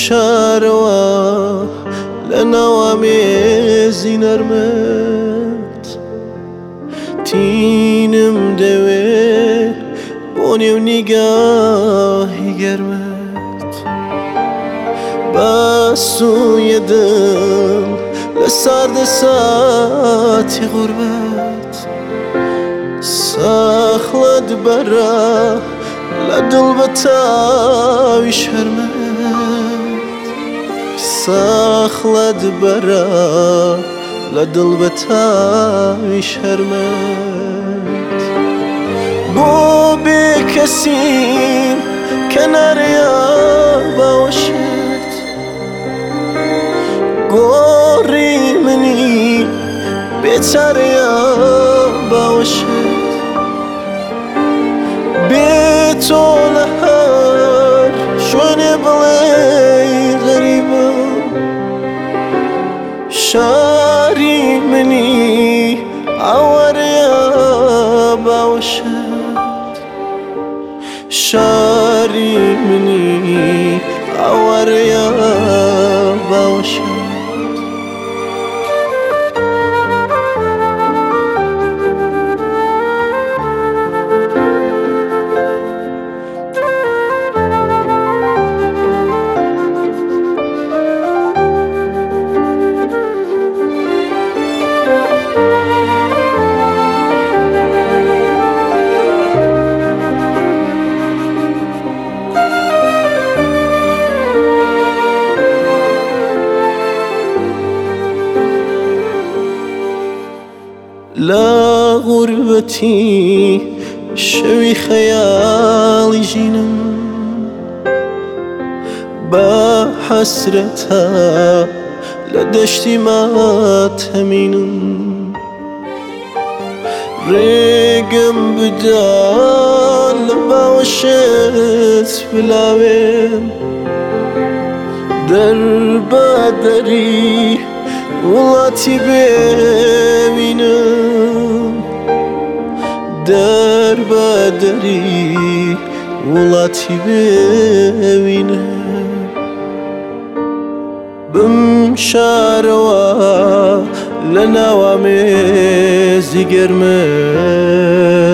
شاروا لنوامێزی نەرمەت تینم دەوێ بۆ نێو نیگاهی گەرمەت بەسوویە دڵ لە ساردەساتی غوربەت ساخڵت بەرە لە دڵ بە تاوی شەرمەت ساخڵت بەرە لە دڵ بە تاوی شەرمەت بۆ بێکەسیم کەنارەیە باوەشت گۆڕی منی بێچارەیە باوەشت بێ تۆ لە هەر شوێنێ بڵێ غەریبە شاری منی ئاوارەیە باوەشت شاری منی ئاوارەیە باوەشت لا غربتي شوي خيالي جينم بحسرتها لدشتي ما تهمينم ريقم بدال باوشت بلاوين دربا دري وڵاتی ببینم دەربەدەری وڵاتی ببینم بمشارەوە لە ناوامێزی گەرمە